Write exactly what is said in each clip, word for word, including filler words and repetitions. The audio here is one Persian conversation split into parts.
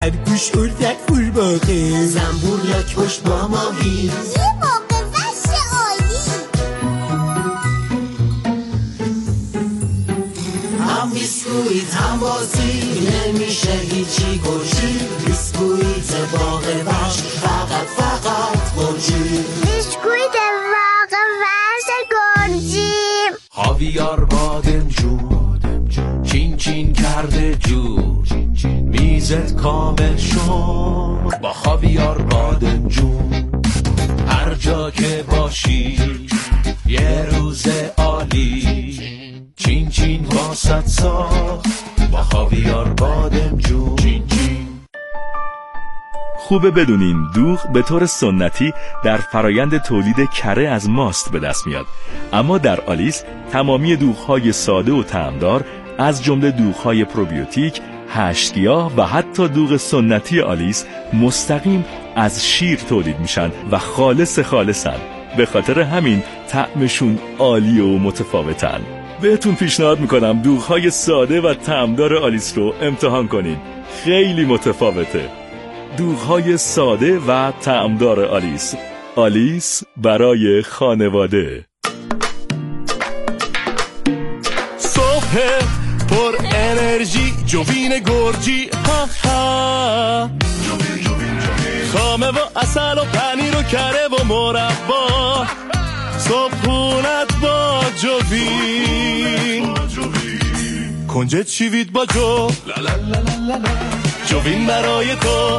گوش اردک فور باقه زنبور لاک پشت با ماهی یه موقع وش عالی هم بیسکویت هم بازی نمیشه هیچی گوشی بیسکویت باقه وش فقط فقط گوشی بیسکویت واقع وش گرجی خاویار بادمجون چین چین کرده جور میزت کامل شد با خاویار بادمجون هر جا که باشی یه روز عالی چین چین واسط ساخت با خاویار بادمجون چین چین. خوبه بدونین دوغ به طور سنتی در فرایند تولید کره از ماست به دست میاد، اما در آلیس تمامی دوغ‌های ساده و طعمدار از جمله دوغ‌های پروبیوتیک، هشت‌گیاه و حتی دوغ سنتی آلیس مستقیم از شیر تولید میشن و خالص خالصن. به خاطر همین طعمشون عالی و متفاوتن. بهتون پیشنهاد میکنم دوغ‌های ساده و طعمدار آلیس رو امتحان کنین. خیلی متفاوته. دوغ‌های ساده و طعمدار آلیس. آلیس برای خانواده. صبح پر انرژی جوین گرجی ها ها خامه و اصل و پنیر و کره و مربا صبحونت با جوین کنجد چیوید با جو جوین برای تو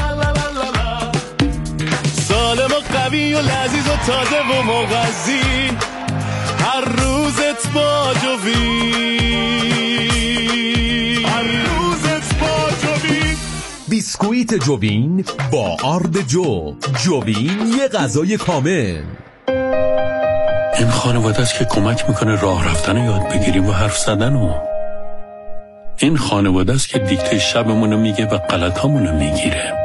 سالم و قوی و لذیذ و تازه و مغذی هر روزت با جوین هر روزت با جوین. بیسکویت جوین با آرد جو. جوین یه غذای کامل. این خانواده است که کمک میکنه راه رفتن رو یاد بگیریم و حرف زدن رو. این خانواده است که دیکته شبمونو میگه و غلطامونو میگیره.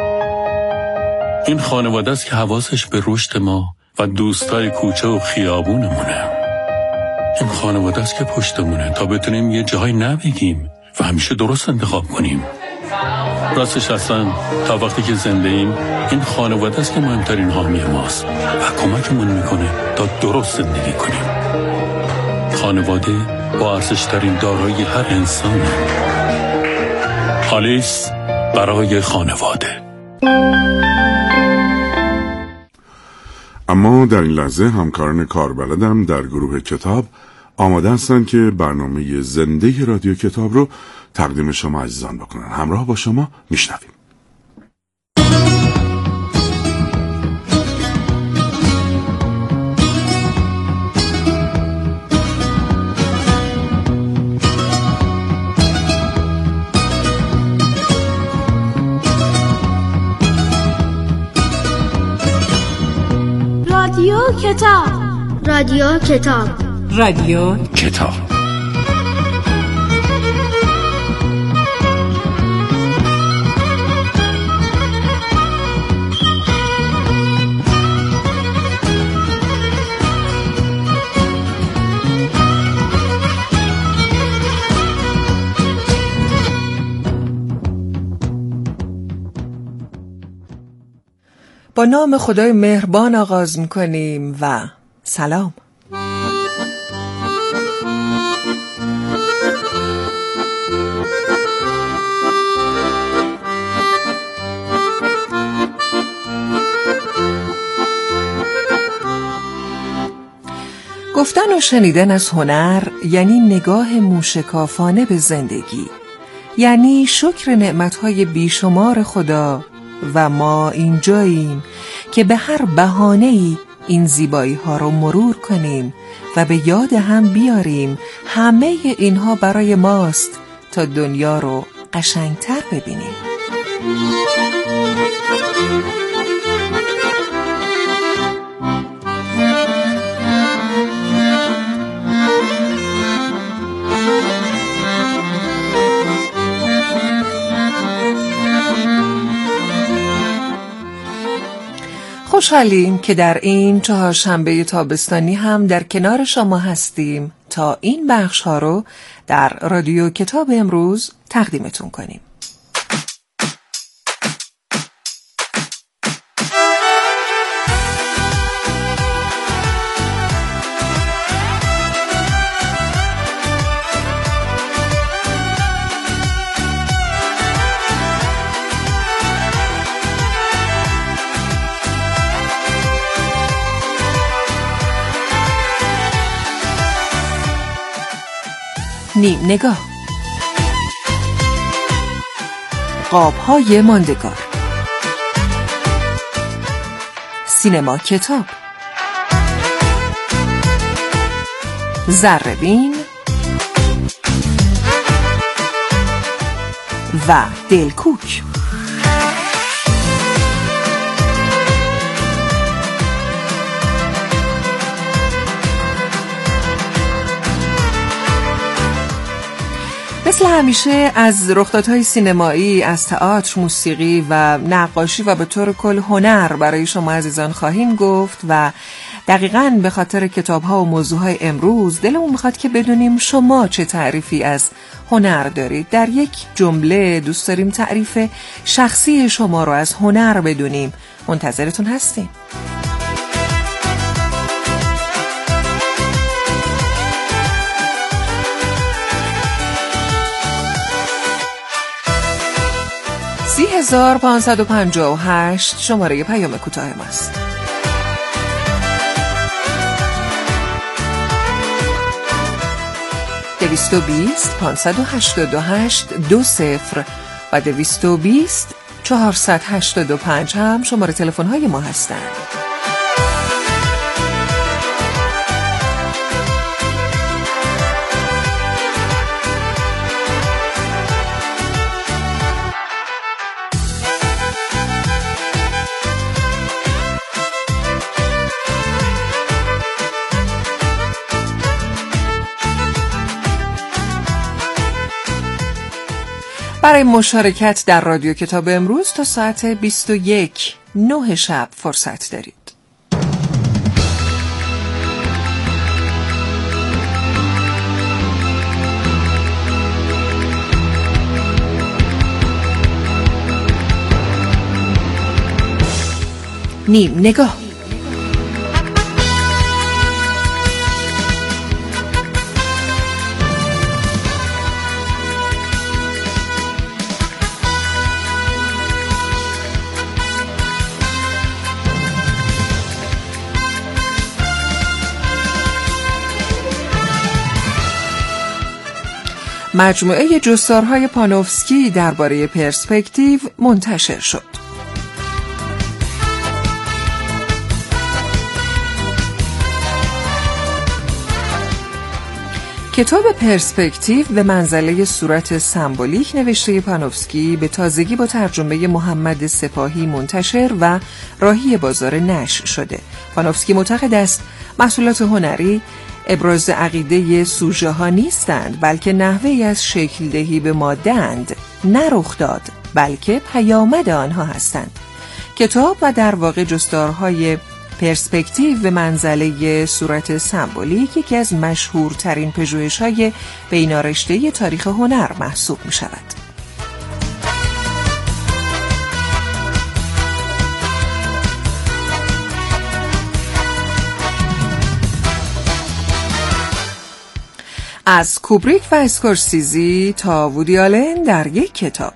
این خانواده است که حواسش به رشد ما و دوستای کوچه و خیابونمونه. این خانواده است که پشتمونه تا بتونیم یه جایی نبگیم و همیشه درست انتخاب کنیم. راستش اصلا تا وقتی که زنده ایم این خانواده است که مهمترین حامی ماست و کمکمون میکنه تا درست زندگی کنیم. خانواده با ارزش‌ترین دارایی هر انسانه. آلیس برای خانواده. اما در این لحظه همکاران کاربلدم در گروه کتاب آماده هستند که برنامه زنده رادیو کتاب رو تقدیم شما عزیزان بکنن. همراه با شما میشنویم. رادیو کتاب رادیو کتاب رادیو کتاب. با نام خدای مهربان آغاز می‌کنیم و سلام. گفتن و شنیدن از هنر یعنی نگاه موشکافانه به زندگی، یعنی شکر نعمت‌های بیشمار خدا و ما اینجاییم که به هر بهانه‌ای این زیبایی‌ها رو مرور کنیم و به یاد هم بیاریم همه اینها برای ماست تا دنیا رو قشنگتر ببینیم. خوشحالیم که در این چهارشنبه تابستانی هم در کنار شما هستیم تا این بخش ها رو در رادیو کتاب امروز تقدیمتون کنیم. نیم نگاه. قاب‌های ماندگار. سینما کتاب. ذره‌بین و دلکوک. مثل همیشه از رخدادهای سینمایی، از تئاتر، موسیقی و نقاشی و به طور کل هنر برای شما عزیزان خواهیم گفت و دقیقاً به خاطر کتاب‌ها و موضوعهای امروز دلمون میخواد که بدونیم شما چه تعریفی از هنر دارید. در یک جمله دوست داریم تعریف شخصی شما رو از هنر بدونیم. منتظرتون هستیم. سی هزار پانصد و پنجاه و هشت شماره پیام کوتاه ماست. دویست و بیست پانصد و هشتاد و هشت دو صفر و دویست و بیست چهارصد و هشتاد و پنج هم شماره تلفن های ما هستند. برای مشارکت در رادیو کتاب امروز تا ساعت بیست و یک نه شب فرصت دارید. نیم نگاه. مجموعه جستارهای پانوفسکی درباره پرسپکتیو منتشر شد. کتاب پرسپکتیو به منزله صورت سمبولیک نوشته پانوفسکی به تازگی با ترجمه محمد سپاهی منتشر و راهی بازار نشر شده. پانوفسکی معتقد است محصولات هنری ابراز عقیده سوژه ها نیستند، بلکه نحوهی از شکل دهی به ماده اند، نه رخ داد، بلکه پیامد آنها هستند. کتاب و در واقع جستارهای پرسپکتیو به منزله صورت سمبولیک یکی از مشهورترین پژوهش‌های بینارشته‌ای تاریخ هنر محسوب می شود. از کوبریک و اسکورسیزی تا وودی آلن در یک کتاب.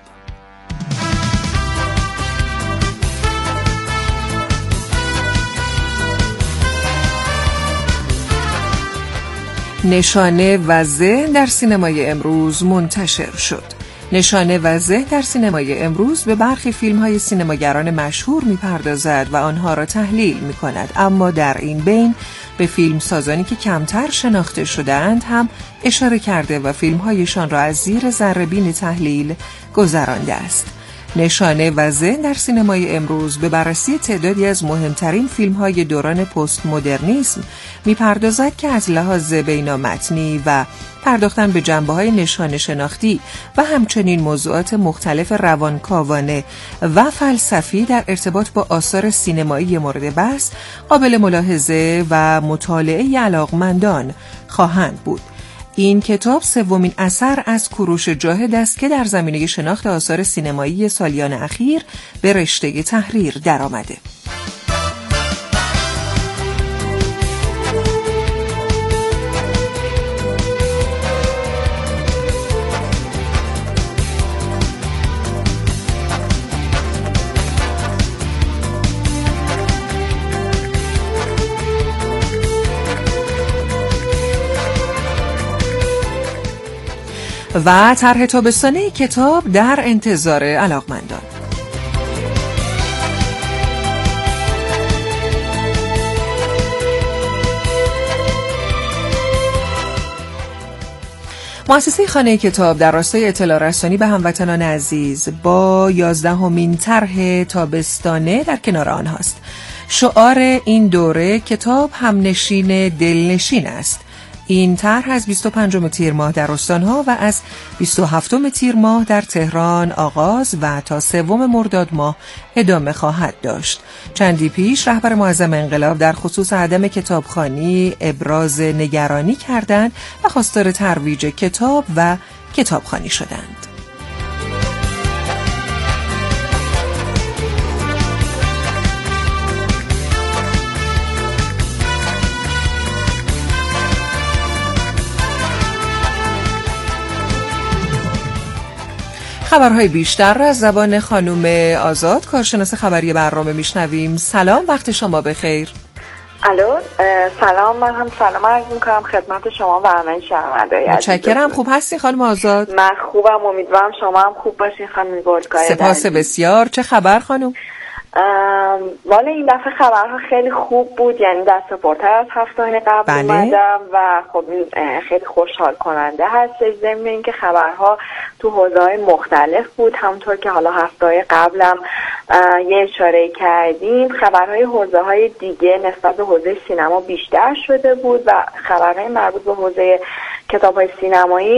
نشانه و ذهن در سینمای امروز منتشر شد. نشانه و ذهن در سینمای امروز به برخی فیلم‌های سینماگران مشهور می‌پردازد و آنها را تحلیل می‌کند، اما در این بین به فیلم سازانی که کمتر شناخته شده‌اند هم اشاره کرده و فیلم‌هایشان را از زیر ذره‌بین تحلیل گذرانده است. نشانه و ذهن در سینمای امروز به بررسی تعدادی از مهمترین فیلم‌های دوران پست مدرنیسم می‌پردازد که از لحاظ بینامتنی و پرداختن به جنبه‌های نشان شناختی و همچنین موضوعات مختلف روانکاوانه و فلسفی در ارتباط با آثار سینمایی مورد بحث قابل ملاحظه و مطالعه علاقمندان خواهند بود. این کتاب سومین اثر از کوروش جاهد است که در زمینه شناخت آثار سینمایی سالیان اخیر به رشته تحریر درآمده. و طرح تابستانه کتاب در انتظار علاقمندان. مؤسسه خانه کتاب در راستای اطلاع رسانی به هموطنان عزیز با یازدهمین طرح تابستانه در کنار آنهاست. شعار این دوره کتاب همنشین دلنشین است. این طرح از بیست و پنجم تیر ماه در استانها و از بیست و هفتم تیر ماه در تهران آغاز و تا سوم مرداد ماه ادامه خواهد داشت. چندی پیش رهبر معظم انقلاب در خصوص عدم کتابخوانی ابراز نگرانی کردند و خواستار ترویج کتاب و کتابخوانی شدند. خبرهای بیشتر را از زبان خانم آزاد کارشناس خبری برنامه میشنویم. سلام، وقت شما بخیر. الو، سلام. من هم سلام عرض میکنم خدمت شما و همه شنوندگان. متشکرم. خوب هستی خانم آزاد؟ من خوبم، امیدوارم شما هم خوب باشین خانم گلدکای. سپاس بسیار. چه خبر خانم؟ والا این دفعه خبرها خیلی خوب بود، یعنی دست پرتر از هفته قبل بله. اومدم و خب خیلی خوشحال کننده هستش. ضمن اینکه خبرها تو حوزه‌های مختلف بود، همونطور که حالا هفته قبلم یه اشاره کردیم، خبرهای حوزه‌های دیگه نسبت به حوزه سینما بیشتر شده بود و خبرهای مربوط به حوزه کتاب‌های سینمایی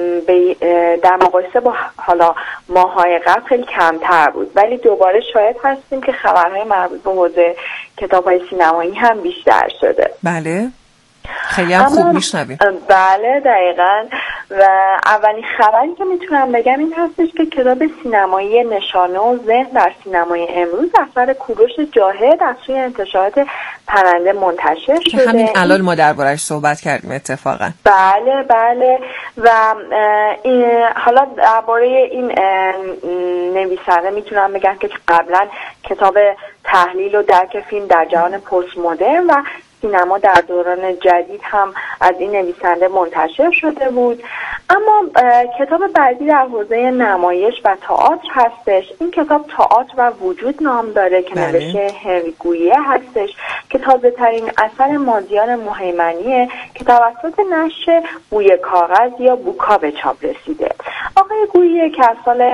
در مقایسه با حالا ماه‌های قبل خیلی کمتر بود، ولی دوباره شاهد هستیم که خبرهای مربوط به حوزه کتاب‌های سینمایی هم بیشتر شده. بله، خیلی هم خوب میشنویم. بله دقیقاً. و اولین خبری که میتونم بگم این هستش که کتاب سینمایی نشانه و ذهن در سینمای امروز اثر کوروش جاهد از سوی انتشارات پرنده منتشر شده. همین الان ما درباره‌اش صحبت کردیم اتفاقا. بله بله. و این حالا درباره این نویسنده میتونم بگم که قبلا کتاب تحلیل و درک فیلم در جهان پست مدرن و سینما در دوران جدید هم از این نویسنده منتشر شده بود. اما کتاب بعدی در حوزه نمایش و تئاتر هستش. این کتاب تئاتر و وجود نام داره که بله. نوشته هنری گویه هستش که تازه ترین اثر مازیار مهیمنیه که توسط نشر بوی کاغذ یا بوکا به چاپ رسیده. آقای گویه که از سال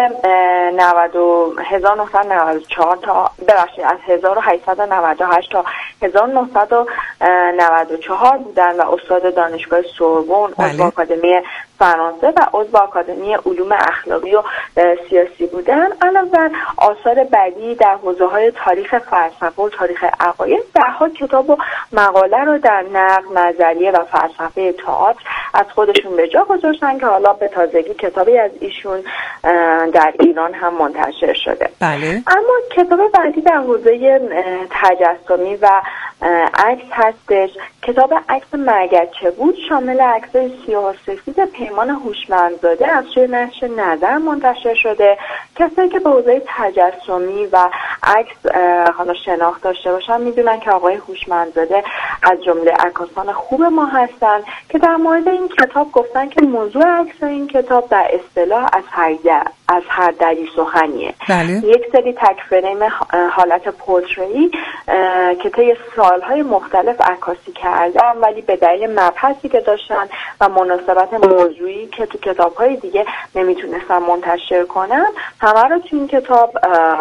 هزار و نهصد و نود و چهار تا ببخشید از هزار و هشتصد و نود و هشت تا هزار و نهصد و نود و چهار بودن و استاد دانشگاه سوربن، عضو آکادمی فرانسه و عضو آکادمی علوم اخلاقی و سیاسی بودن. علاوه بر آثار بعدی در حوزه‌های تاریخ فلسفه و تاریخ عقاید، ده‌ها کتاب و مقاله رو در نقد، نظریه و فلسفه تئاتر از خودشون به جا گذاشتن که حالا به تازگی کتابی از ایشون در ایران هم منتشر شده. بله. اما کتاب بعدی در حوزه تجسمی و عکس هستش. کتاب عکس مگچه بود، شامل عکس‌های سیاه و سفید پیمان هوشمندزاده از سوی نشر نظر منتشر شده. کسایی که به حوزه تجسمی و عکس حالا شناخت داشته باشن میدونن که آقای هوشمندزاده از جمله عکاسان خوب ما هستن که در مورد این کتاب گفتن که موضوع عکس این کتاب در اصطلاح از هر از هر دری سخنیه. بله. یک سری تک فریم حالت پورتری که طی سالهای مختلف عکاسی کردن، ولی به دلیل مبحثی که داشتن و مناسبت موضوعی که تو کتاب‌های دیگه نمیتونستن منتشر کنن، همه رو تو این کتاب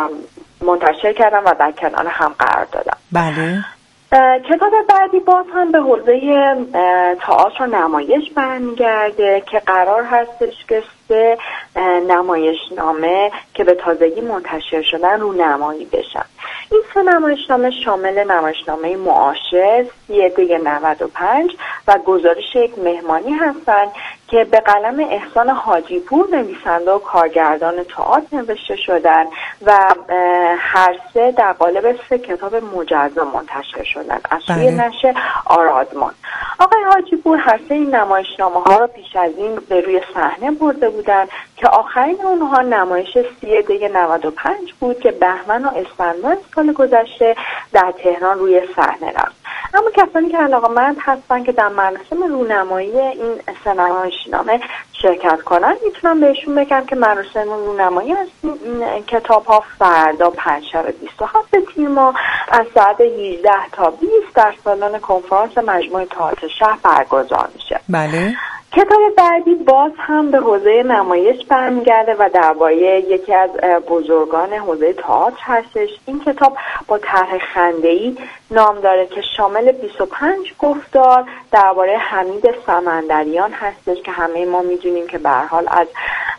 منتشر کردن و در کنار هم قرار دادن. بله. کتاب بعدی باز هم به حوزه تئاتر و نمایش برمیگرده که قرار هستش که سه نمایشنامه که به تازگی منتشر شدن رو نمایی بشن. این سه نمایشنامه شامل نمایشنامه معاشر، سی دی نود و پنج و گزارش یک مهمانی هستند که به قلم احسان حاجی پور نویسنده و کارگردان تئاتر نوشته شدن و هر سه در قالب سه کتاب مجزا منتشر شدن از سوی نشر آرادمان. آقای حاجی پور هر سه این نمایشنامه ها را پیش از این به روی صحنه برده بودن که آخرین اونها نمایش سی دی نود و پنج بود که بهمن و اسفندماه سال گذشته در تهران روی صحنه رفت. اما کسانی که علاقه‌مند هستن که در مراسم رونمایی این سه نمایشنامه شرکت کنن میتونم بهشون بگم که مراسم رونمایی از این کتاب ها فردا پنجشنبه بیست و هفتم تیر ماه از ساعت هجده تا بیست در سالن کنفرانس مجموعه تئاتر شهر برگزار میشه. بله. کتاب بعدی باز هم به حوزه نمایش برمیگرده و درباره یکی از بزرگان حوزه تئاتر هستش. این کتاب با طرح خنده‌ای نام داره که شامل بیست و پنج گفتار درباره حمید سمندریان هستش که همه ما میدونیم که به هر حال از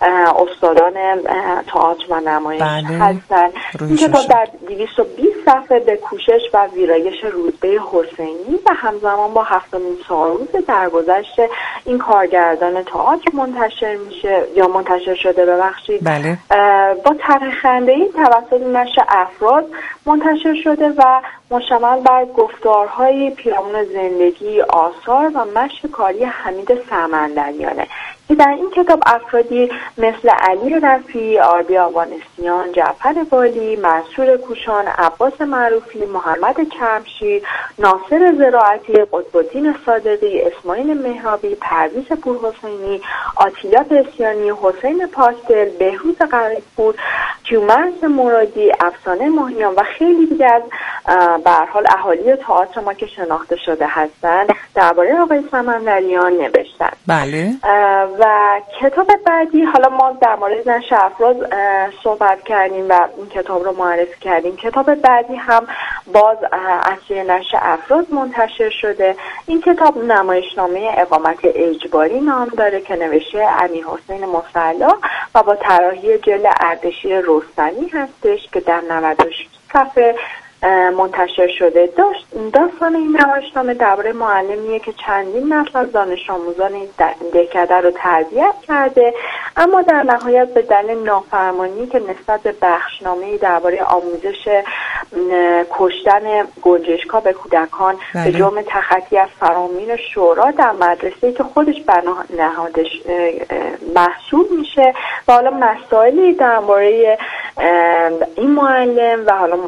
استادان تئاتر و نمایش بله. هستن. این کتاب در دویست و بیست صفحه به کوشش و ویرایش رتبه حسینی و همزمان با هفتمین سالروز درگذشت این کارگردان تئاتر منتشر میشه یا منتشر شده ببخشید. بله. با طرح خنده‌ای توسط نشر افراد منتشر شده و مشتمل بر گفتارهای پیرامون زندگی، آثار و مشق کاری حمید سمندریانه که در این کتاب افرادی مثل علی رفیعی، آربی آوانسیان، جعفر والی، منصور کوشان، عباس معروفی، محمد کمشیر، ناصر زراعتی، قطب‌الدین صادقی، اسماعیل مهرابی، پرویز پورحسینی، آتیلا بسیانی، حسین پاستل، بهروز قریب‌پور، کیومرث مرادی، افسانه ماهیان و خیلی دیگه از به هر حال اهالی تئاتر ما که شناخته شده هستند درباره آقای سمندریان نوشتن. بله. و کتاب بعدی، حالا ما در مورد نشر افراد صحبت کردیم و این کتاب رو معرفی کردیم. کتاب بعدی هم باز از سوی نشر افراد منتشر شده. این کتاب نمایشنامه اقامت اجباری نام داره که نوشته امیرحسین مصلا و با طراحی جل اردشیر رستمی هستش که در نود و شش صفحه منتشر شده. داشت داستان این نمایشنامه درباره معلمیه که چندین نسل از دانش آموزان دهکده رو تربیت کرده، اما در نهایت به دلیل نافرمانی که نسبت به بخشنامه‌ای درباره آموزش کشتن گنجشک‌ها به کودکان بله. به جرم تخطی از فرامین شورا در مدرسه‌ای که خودش بنا نهادش محسوب میشه و حالا مسائلی درباره این معلم و حالا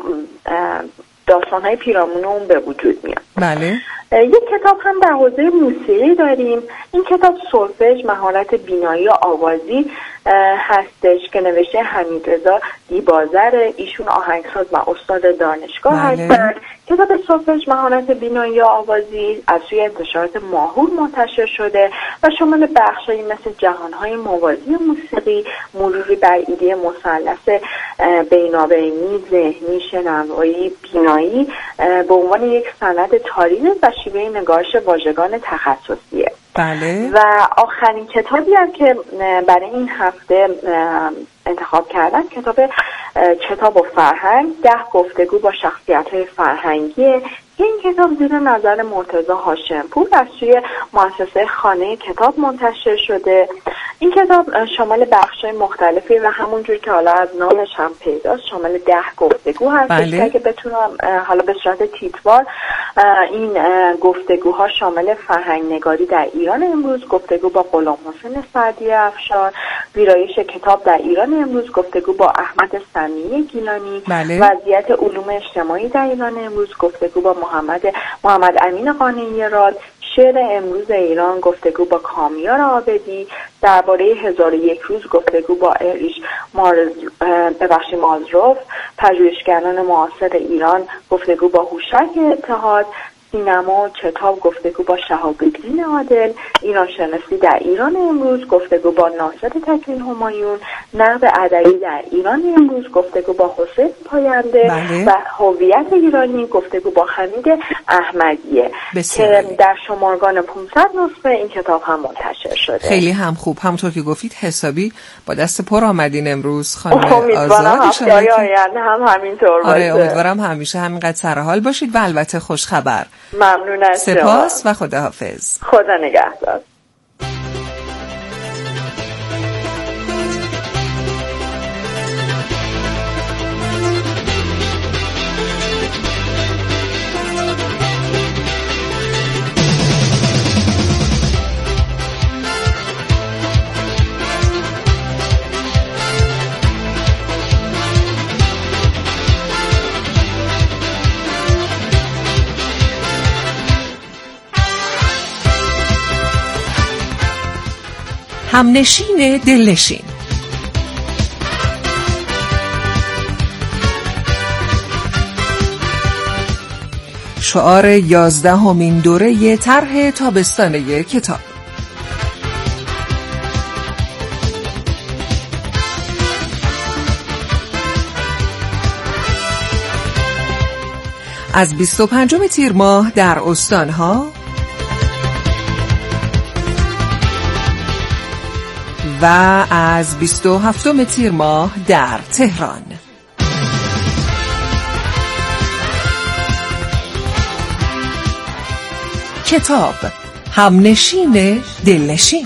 داستان‌های پیرامون اون به وجود میاد. بله. یک کتاب هم در حوزه موسیقی داریم. این کتاب سولفژ مهارت بینایی و آوازی هستش که نوشته حمیدرضا دیبازر. ایشون آهنگساز و استاد دانشگاه بله. هستند. کتاب سولفژ مهارت بینایی و آوازی از سوی انتشارات ماهور منتشر شده و شامل بخشایی مثل جهانهای موازی موسیقی، مروری بر ایده مثلث بینابینی، ذهنی، شنوایی، بینایی به عنوان یک سند تاریخی و شیوه نگارش واژگان تخصصیه. بله. و آخرین کتابی هم که برای این هفته انتخاب کردن کتاب کتاب و فرهنگ، ده گفتگو با شخصیت‌های فرهنگی. این کتاب زیر نظر مرتضی هاشمپور از سوی مؤسسه خانه کتاب منتشر شده. این کتاب شامل بخش‌های مختلفی و همونجور که حالا از نامش هم پیداست شامل ده گفتگو هست. بله. که بتونم حالا به صورت تیتروار این گفتگوها شامل فرهنگ نگاری در ایران امروز، گفتگو با غلام حسین سعدی افشار، ویرایش کتاب در ایران امروز، گفتگو با احمد سمیع گیلانی، بله. وضعیت علوم اجتماعی در ایران امروز، گفتگو با محمد محمد امین قانعی راد، شعر امروز ایران، گفتگو با کامیار عابدی، درباره هزار و یک روز گفتگو با اریش مارز ببخشید مازروف، پژوهشگران معاصر ایران، گفتگو با هوشنگ اتحاد، سینما و کتاب، گفتگو با شهاب‌الدین عادل، ایران شناسی در ایران امروز، گفتگو با ناصر تکوین همایون، نقد ادبی در ایران امروز، گفتگو با حسین پاینده بله. و هویت ایرانی، گفتگو با حمید احمدیه بسیاری. که در شمارگان پانصد نسخه این کتاب هم منتشر شده. خیلی هم خوب. همونطور که گفتید حسابی با دست پر آمدین امروز خانم آزاد. امیدوارم هفته آینده هم همینطور باشه. آره امیدوارم همیشه همینقدر سرحال باشید و البته خوش خبر. ممنون از شما. سپاس و خداحافظ. خدا نگهدار. همنشین دلنشین. شعار یازدهمین دوره طرح تابستانه کتاب. از بیست و پنجم تیر ماه در استانها و از بیست و هفتم تیر ماه در تهران. کتاب همنشین دلنشین.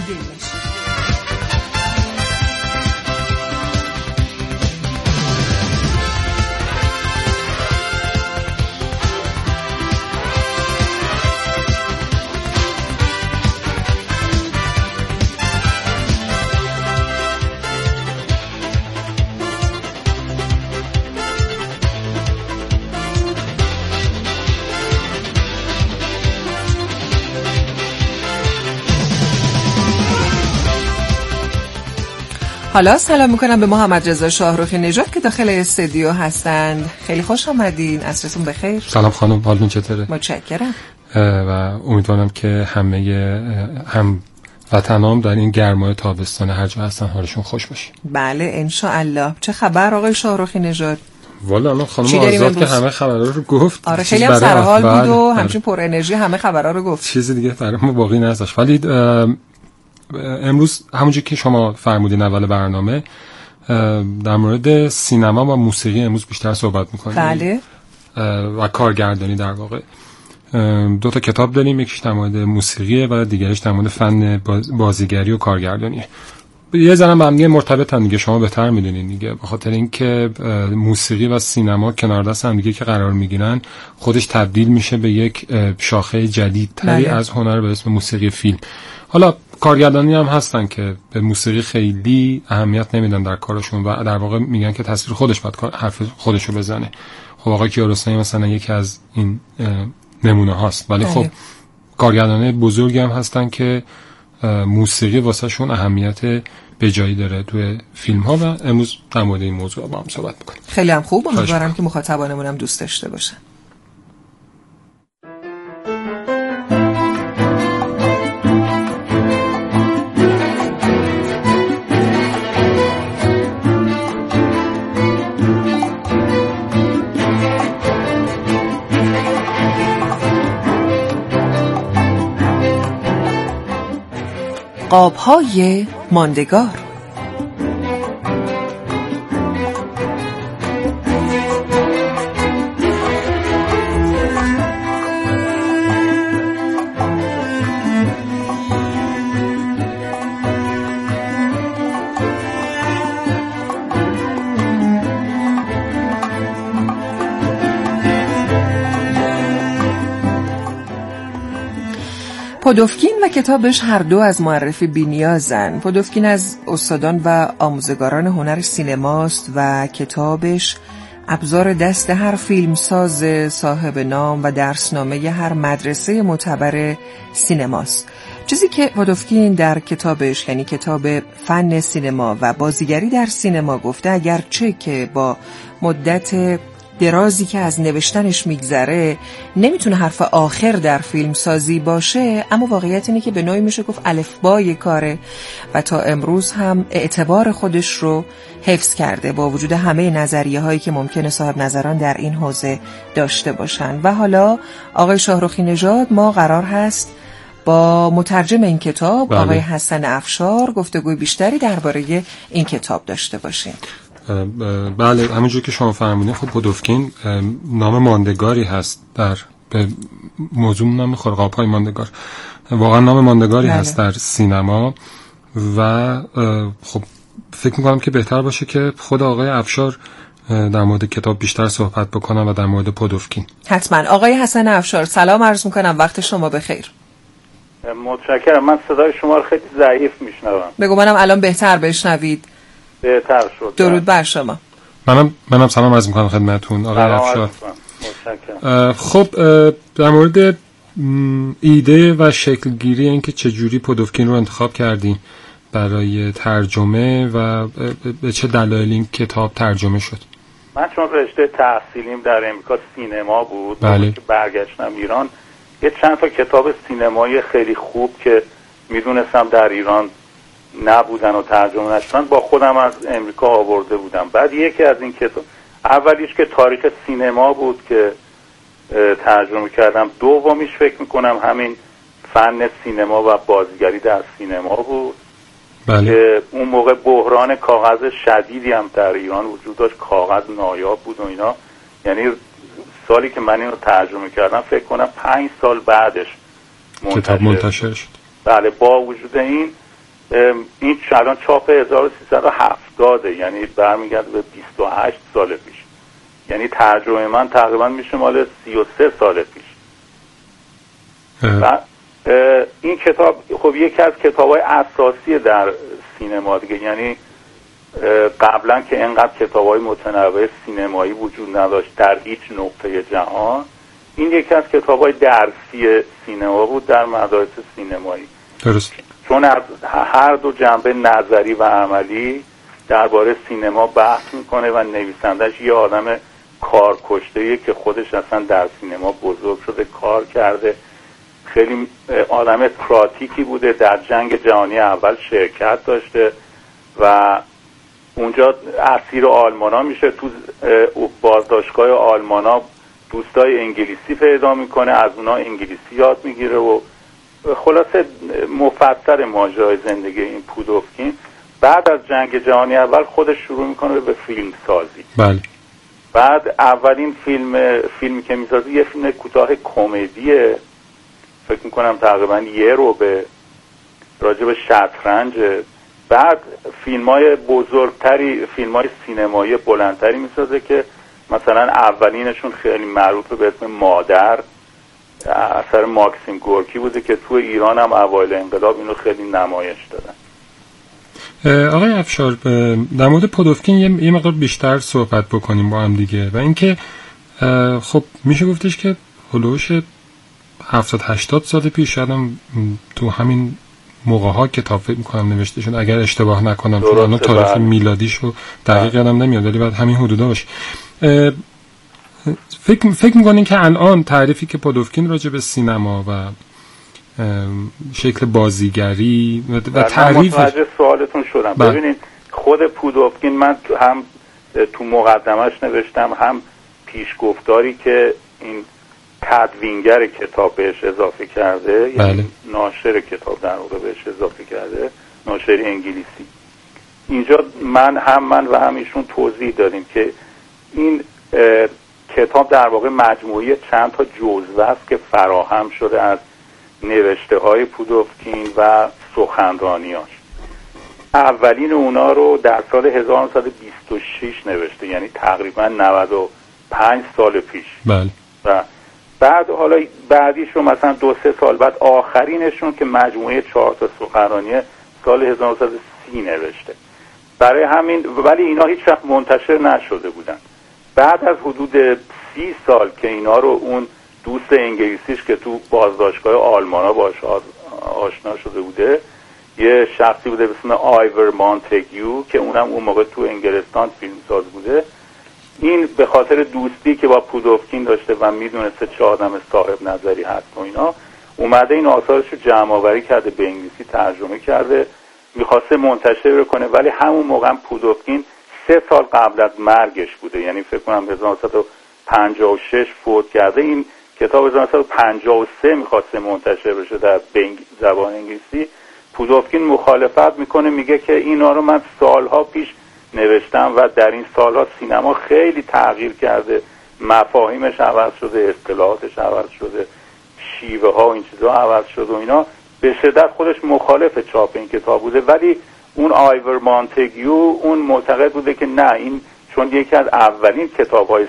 حالا سلام میکنم به محمد رضا شاهرخی نژاد که داخل استودیو هستند. خیلی خوش آمدین، عصرتون بخیر. سلام خانم، حالتون چطوره؟ متشکرم. و امیدوارم که همه هم وطنام در این گرمای تابستان هر جا هستن حالشون خوش باشه. بله ان شاء الله. چه خبر آقای شاهرخی نژاد؟ والا الان خانم آزاد که همه خبرها رو گفت. آره خیلی هم سرحال بود و همچین پر انرژی همه خبرها رو گفت. چیزی دیگه برای ما باقی نذاشت. ولی امروز همونجوری که شما فرمودین اول برنامه در مورد سینما و موسیقی امروز بیشتر صحبت میکنیم. بله. و کارگردانی در واقع. دو تا کتاب داریم، یکیش در مورد موسیقیه و دیگریش در مورد فن بازیگری و کارگردانیه. یه ذره با هم دیگه مرتبطن دیگه، شما بهتر میدونین دیگه، به خاطر اینکه موسیقی و سینما کنار دست هم دیگه که قرار میگیرن خودش تبدیل میشه به یک شاخه جدیدتری از هنر به اسم موسیقی فیلم. حالا کارگردانی هم هستن که به موسیقی خیلی اهمیت نمیدن در کارشون و در واقع میگن که تصویر خودش باید حرف خودشو بزنه. خب آقای کیارستمی مثلا یکی از این نمونه هاست. ولی خب کارگردانای بزرگی هم هستن که موسیقی واسه شون اهمیت به جایی داره توی فیلم ها و امروز در مورد این موضوع با هم صحبت میکنیم. خیلی هم خوب، امیدوارم که مخاطبانمون هم دوست داشته باشن. قاب‌های ماندگار. پودوفکین و کتابش هر دو از معرفی بی‌نیازن. پودوفکین از استادان و آموزگاران هنر سینماست و کتابش ابزار دست هر فیلمساز صاحب نام و درسنامه هر مدرسه معتبر سینماست. چیزی که پودوفکین در کتابش، یعنی کتاب فن سینما و بازیگری در سینما گفته، اگرچه که با مدت درازی که از نوشتنش میگذره نمیتونه حرف آخر در فیلم سازی باشه، اما واقعیت اینه که به نوعی میشه گفت الفبای کاره و تا امروز هم اعتبار خودش رو حفظ کرده با وجود همه نظریه هایی که ممکنه صاحب نظران در این حوزه داشته باشن. و حالا آقای شاهرخی نژاد ما قرار هست با مترجم این کتاب بله. آقای حسن افشار گفتگوی بیشتری درباره این کتاب داشته باشیم. بله، همونجور که شما فرمودین خب پودوفکین نام ماندگاری هست، در به موضوع نمیخوره، قاب‌های ماندگار واقعا نام ماندگاری بله. هست در سینما و خب فکر میکنم که بهتر باشه که خود آقای افشار در مورد کتاب بیشتر صحبت بکنم و در مورد پودوفکین. حتما. آقای حسن افشار سلام عرض میکنم، وقت شما بخیر. متشکرم. من صدای شما رو خیلی ضعیف میشنوم. بگو منم الان بهتر بشنوید. بهتر شد. درود بر شما. منم منم سلام عرض میکنم خدمتتون آقای افشار. خب در مورد ایده و شکلگیری اینکه چه جوری پودوفکین رو انتخاب کردیم برای ترجمه و به چه دلایل این کتاب ترجمه شد؟ من چون رشته تحصیلیم در امریکا سینما بود، بله. که برگشتم ایران یه چند تا کتاب سینمایی خیلی خوب که میدونستم در ایران نبودن و ترجمه نشدن با خودم از امریکا آورده بودم. بعد یکی از این کتاب، اولیش که تاریخ سینما بود که ترجمه کردم، دومیش فکر میکنم همین فن سینما و بازیگری در سینما بود. بله. که اون موقع بحران کاغذ شدیدی هم در ایران وجود داشت، کاغذ نایاب بود و اینا، یعنی سالی که من اینو ترجمه کردم فکر کنم پنج سال بعدش منتشر کتاب منتشر شد. بله. با وجود این این الان چاپ هزار و سیصد و هفتاد، یعنی برمیگرده به بیست و هشت سال پیش، یعنی ترجمه من تقریبا میشه مال سی و سه سال پیش. و این کتاب خب یکی از کتاب‌های اساسی در سینما دیگه، یعنی قبلا که اینقدر کتاب‌های متنوع سینمایی وجود نداشت در هیچ نقطه جهان، این یکی از کتاب‌های درسی سینما بود در مدارس سینمایی. درست. چون از هر دو جنبه نظری و عملی درباره سینما بحث میکنه و نویسندش یه آدم کارکشته‌ایه که خودش اصلا در سینما بزرگ شده، کار کرده، خیلی آدم پراتیکی بوده، در جنگ جهانی اول شرکت داشته و اونجا اسیر آلمانا میشه، تو بازداشتگاه آلمانا دوستای انگلیسی پیدا میکنه، از اونا انگلیسی یاد میگیره و خلاصه مفصل ماجرای زندگی این پودوفکین. بعد از جنگ جهانی اول خودش شروع میکنه به فیلم سازی. بله. بعد اولین فیلم فیلمی که میسازه یه فیلم کوتاه کمدیه، فکر میکنم تقریبا یه رو به راجب شطرنج. بعد فیلم های بزرگتری، فیلم های سینمایی بلندتری میسازه که مثلا اولینشون خیلی معروفه به اسم مادر، اثر ماکسیم گورکی بوده که تو ایران هم اوایل انقلاب اینو خیلی نمایش دادن. آقای افشار، در مورد پودوفکین یه, یه مقدار بیشتر صحبت بکنیم با هم دیگه، و اینکه خب میشه گفتش که هلوش هفتاد هشتاد سال پیش شاید هم تو همین موقع ها کتاب فکر میکنم نوشته شد اگر اشتباه نکنم، چون الان تاریخ میلادیشو دقیق یادم نمیاد ولی بعد همین حدودا باشه. فکر فکر میکنین که الان تعریفی که پودوفکین راجع به سینما و شکل بازیگری و تعریف متوجه سوالتون شدم. ببینید خود پودوفکین من هم تو مقدمش نوشتم، هم پیشگفتاری که این تدوینگر کتاب بهش اضافه کرده، بله. یعنی ناشر کتاب در واقع بهش اضافه کرده، ناشر انگلیسی. اینجا من هم من و هم ایشون توضیح دادیم که این کتاب در واقع مجموعه چند تا جزوه است که فراهم شده از نوشته های پودوفکین و سخنرانیاش. اولین اونا رو در سال هزار و نهصد و بیست و شش نوشته، یعنی تقریبا نود و پنج سال پیش. بله. و بعد حالا بعدیشون مثلا دو سه سال بعد آخرینشون که مجموعه چهار تا سخنرانی سال هزار و نهصد و سی نوشته. برای همین ولی اینا هیچ وقت منتشر نشده بودن. بعد از حدود سی سال که اینا رو اون دوست انگلیسیش که تو بازداشتگاه آلمانا باش آشنا شده بوده، یه شخصی بوده به اسم آیور مانتگیو که اونم اون موقع تو انگلستان فیلمساز بوده، این به خاطر دوستی که با پودوفکین داشته و میدونسته چه آدم صاحب نظری هست و اینا، اومده این آثارش رو جمع آوری کرده، به انگلیسی ترجمه کرده، میخواسته منتشر بکنه. ولی همون موقع پودوفکین سه سال قبل از مرگش بوده، یعنی فکر کنم هزار و نهصد و پنجاه و شش فوت کرده. این کتاب هزار و نهصد و پنجاه و سه میخواسته منتشر بشه در زبان انگلیسی. پودوفکین مخالفت میکنه، میگه که اینا رو من سالها پیش نوشتم و در این سالها سینما خیلی تغییر کرده، مفاهیمش عوض شده، اصطلاحاتش عوض شده، شیوه ها و این چیزها عوض شده و اینا. به شدت خودش مخالف چاپ این کتاب بوده، ولی اون آیور مانتگیو اون معتقد بوده که نه، این چون یکی از اولین کتاب‌های